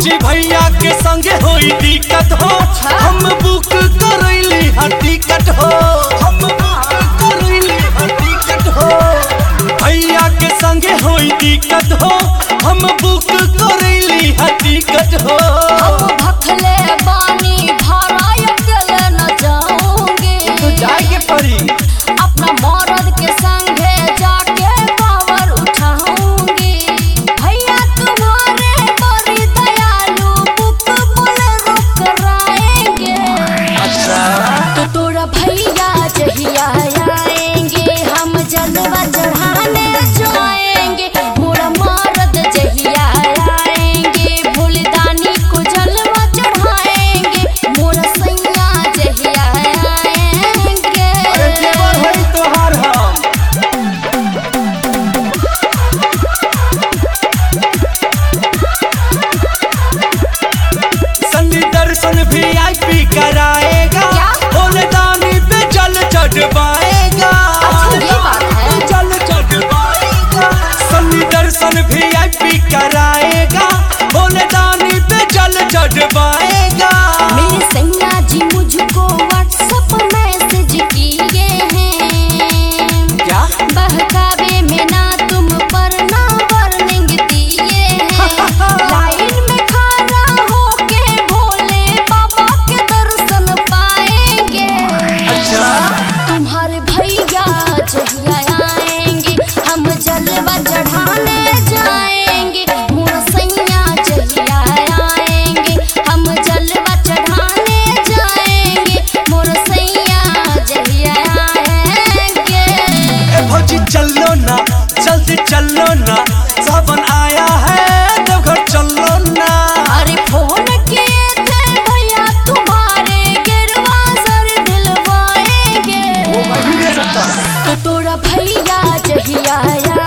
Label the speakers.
Speaker 1: भौजी भैया के संगे होई दिक्कत हो। हम बुक करैली हर टिकट हो। हम बुक करैली हर टिकट हो। भैया के संगे होई दिक्कत हो। हम बुक करैली हर टिकट हो।
Speaker 2: हम भखले बानी भाड़ा अकेले न जाऊंगी।
Speaker 1: तो जाएगे परी
Speaker 2: अपना मर्द के संगे जाके पावर उठाऊंगी। भैया तुम्हारे बड़ी दयालु बुक बोलेरो कराएंगे।
Speaker 1: अच्छा
Speaker 2: तो तोरा भैया जहिया आएंगे हम जलवा चढ़ाने जाएंगे। मोरा मर्द जहिया आएंगे भोलेदानी को जलवा चढ़ाएंगे। मोरा सैया जहिया आएंगे।
Speaker 1: अरे देवर होई तोहार हम। सन्नी दर्शन VIP कराएगा।
Speaker 2: क्या?
Speaker 1: भोलेदानी पे जल चढ़वाएगा।
Speaker 2: अच्छा ये बात है।
Speaker 1: जल चढ़वाएगा। सन्नी दर्शन VIP कराएगा। भोलेदानी पे जल चढ़वाएगा।
Speaker 2: मेरे सैया जी मुझको व्हाट्सएप मैसेज किए हैं।
Speaker 1: क्या?
Speaker 2: बहकावे में ना तुम पर ना वार्निंग दिए हैं। लाइन में खड़ा होके भोले बाबा के दर्शन पाएंगे।
Speaker 1: अच्छा
Speaker 2: तुम्हारे भैया जहिया आएंगे हम जलवा चढ़ाने जाएंगे। मोरा सैया जहिया आएंगे हम जलवा चढ़ाने जाएंगे। मोरा सैया जहिया आएंगे।
Speaker 1: ए भौजी चलो ना जल्दी चलो ना सावन आया है देवघर चलो ना।
Speaker 2: अरे फोन किए थे भैया तुम्हारे गिरवा सर दिलवाएंगे।
Speaker 1: वो मैं भी दे सकता।
Speaker 2: तो तोरा भैया जहिया